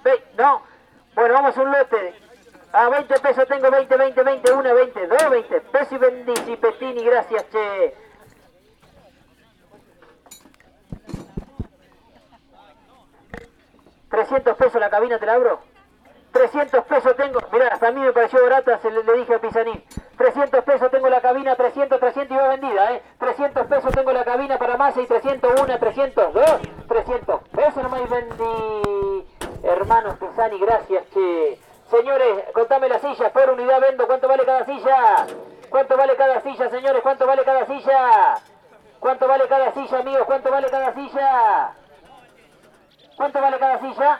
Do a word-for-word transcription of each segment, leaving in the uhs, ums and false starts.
Ve, no. Bueno, vamos a un lote. A veinte pesos tengo veinte, veinte, veinte, uno, veinte, dos, veinte pesos y bendici, Petini, gracias, che. trescientos pesos la cabina, ¿te la abro? trescientos pesos tengo, mirá, hasta a mí me pareció barata, se le, le dije a Pisanín. trescientos pesos tengo la cabina, trescientos, trescientos y va vendida, ¿eh? trescientos pesos tengo la cabina para Massa y trescientos uno, trescientos dos, trescientos pesos nomás y vendí. Hermanos Pisani, gracias, che. Señores, contame la silla, por unidad vendo, ¿cuánto vale cada silla? ¿Cuánto vale cada silla, señores? ¿Cuánto vale cada silla? ¿Cuánto vale cada silla, amigos? ¿Cuánto vale cada silla? ¿Cuánto vale cada silla?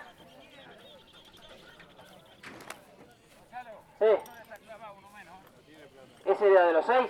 Eh. ¿Ese era de los seis?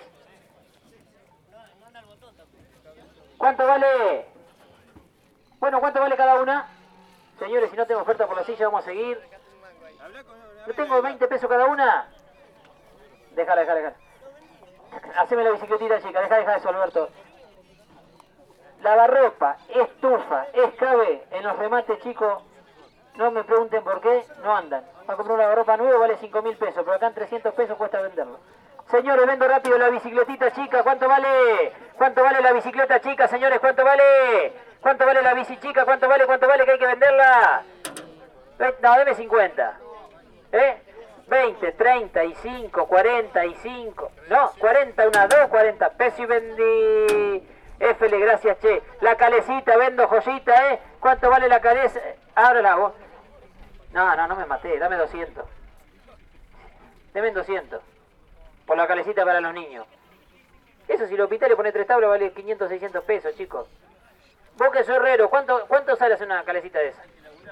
¿Cuánto vale? Bueno, ¿cuánto vale cada una? Señores, si no tengo oferta por la silla, vamos a seguir. ¿No tengo veinte pesos cada una? Déjala, déjala, déjala. Haceme la bicicletita, chica. Deja, deja eso, Alberto. Lavarropa, estufa, escabe en los remates, chicos. No me pregunten por qué, no andan. Para comprar una lavarropa nueva vale cinco mil pesos, pero acá en trescientos pesos cuesta venderlo. Señores, vendo rápido la bicicletita chica. ¿Cuánto vale? ¿Cuánto vale la bicicleta chica, señores? ¿Cuánto vale? ¿Cuánto vale la bici chica? ¿Cuánto vale? ¿Cuánto vale que hay que venderla? No, deme cincuenta. ¿Eh? veinte, treinta y cinco, cuarenta y cinco. No, cuarenta, una, dos, cuarenta pesos y vendí. Éfele, gracias, che. La calecita, vendo joyita, ¿eh? ¿Cuánto vale la caleza? Ábrela vos. No, no, no me maté. Dame doscientos. Deme doscientos. Por la calecita para los niños. Eso si lo hospital le pone tres tablas vale quinientos, seiscientos pesos, chicos. Vos que sos herrero, ¿cuánto, cuánto sale hacer una calecita de esa?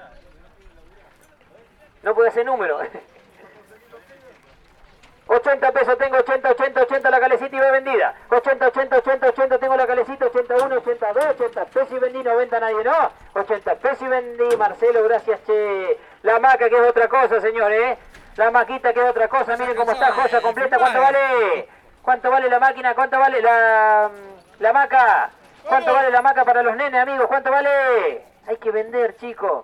No puede ser número. ochenta pesos tengo, ochenta, ochenta, ochenta la calecita y va vendida. ochenta, ochenta, ochenta, ochenta tengo la calecita, ochenta y uno, ochenta y dos, ochenta pesos y vendí, no venta nadie, no. ochenta pesos y vendí, Marcelo, gracias, che. La maca que es otra cosa, señores, ¿eh? La maquita que es otra cosa, miren cómo está, joya completa, ¿cuánto vale? ¿Cuánto vale la máquina? ¿Cuánto vale la, la maca? ¿Cuánto vale la maca para los nenes, amigos? ¿Cuánto vale? Hay que vender, chicos.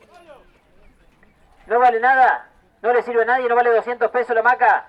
¿No vale nada? ¿No le sirve a nadie? ¿No vale doscientos pesos la maca?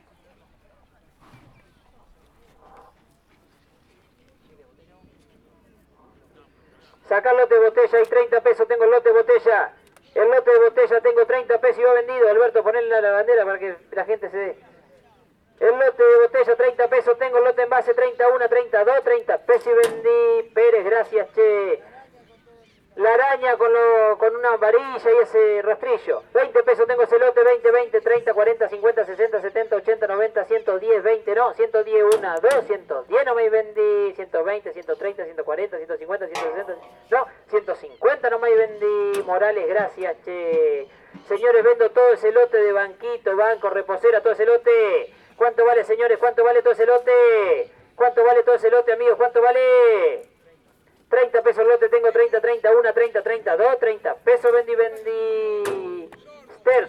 Saca el lote de botella, hay treinta pesos, tengo el lote de botella. El lote de botella tengo treinta pesos y va vendido. Alberto, ponle la bandera para que la gente se dé. El lote de botella, treinta pesos, tengo el lote en base, treinta y uno, treinta y dos, treinta pesos y vendí. Pérez, gracias, che. La araña con, lo, con una varilla y ese rastrillo. veinte pesos tengo ese lote, veinte, veinte, treinta, cuarenta, cincuenta, sesenta, setenta, ochenta, noventa, ciento diez, veinte, no, ciento diez, uno, dos, ciento diez no me vendí, ciento veinte, ciento treinta, ciento cuarenta, ciento cincuenta, ciento sesenta, no, ciento cincuenta no me vendí. Morales, gracias, che. Señores, vendo todo ese lote de banquito, banco, reposera, todo ese lote. ¿Cuánto vale, señores? ¿Cuánto vale todo ese lote? ¿Cuánto vale todo ese lote, amigos? ¿Cuánto vale? treinta pesos el lote, tengo treinta, treinta y uno, treinta, treinta y dos, treinta pesos vendí, vendí. Sterk.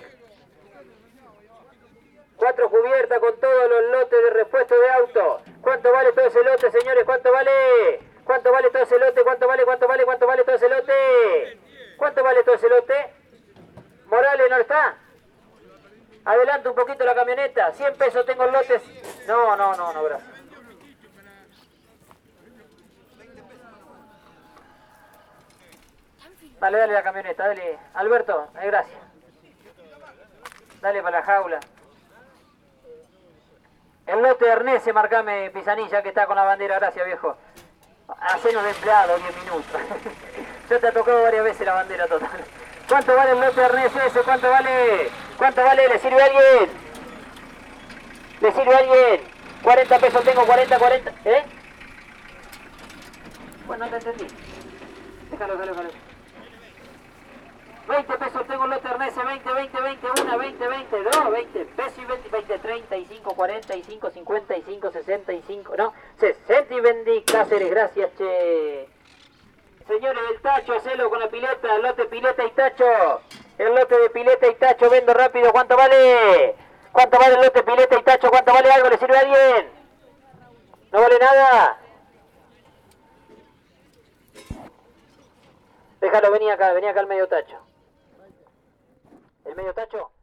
Cuatro cubiertas con todos los lotes de repuesto de auto. ¿Cuánto vale todo ese lote, señores? ¿Cuánto vale? ¿Cuánto vale todo ese lote? ¿Cuánto vale? ¿Cuánto vale? ¿Cuánto vale todo ese lote? ¿Cuánto vale todo ese lote? Morales, ¿no está? Adelante un poquito la camioneta. cien pesos tengo el lote. No, no, no, no, gracias. Dale, dale la camioneta, dale. Alberto, eh, gracias. Dale para la jaula. El lote de Ernest, marcame, Pisanilla, que está con la bandera. Gracias, viejo. Hacenos de empleado, diez minutos. Ya te ha tocado varias veces la bandera total. ¿Cuánto vale el lote de Ernest ese? ¿Cuánto vale? ¿Cuánto vale? ¿Le sirve a alguien? ¿Le sirve a alguien? cuarenta pesos tengo, cuarenta, cuarenta. ¿Eh? Bueno, no te entendí. Déjalo, déjalo, déjalo. veinte pesos tengo el lote Ernest, veinte, veinte, veinte, uno, veinte, veinte, dos, veinte pesos y veinte, veinte, treinta y cinco, cuarenta y cinco, cincuenta y cinco, sesenta y cinco, no, sesenta y vendí. Cáceres, gracias, che. Señores, el tacho, hacelo con la pileta, el lote pileta y tacho. El lote de pileta y tacho, vendo rápido. ¿Cuánto vale? ¿Cuánto vale el lote pileta y tacho? ¿Cuánto vale algo? ¿Le sirve a alguien? ¿No vale nada? Déjalo, vení acá, vení acá al medio tacho. ¿El medio tacho?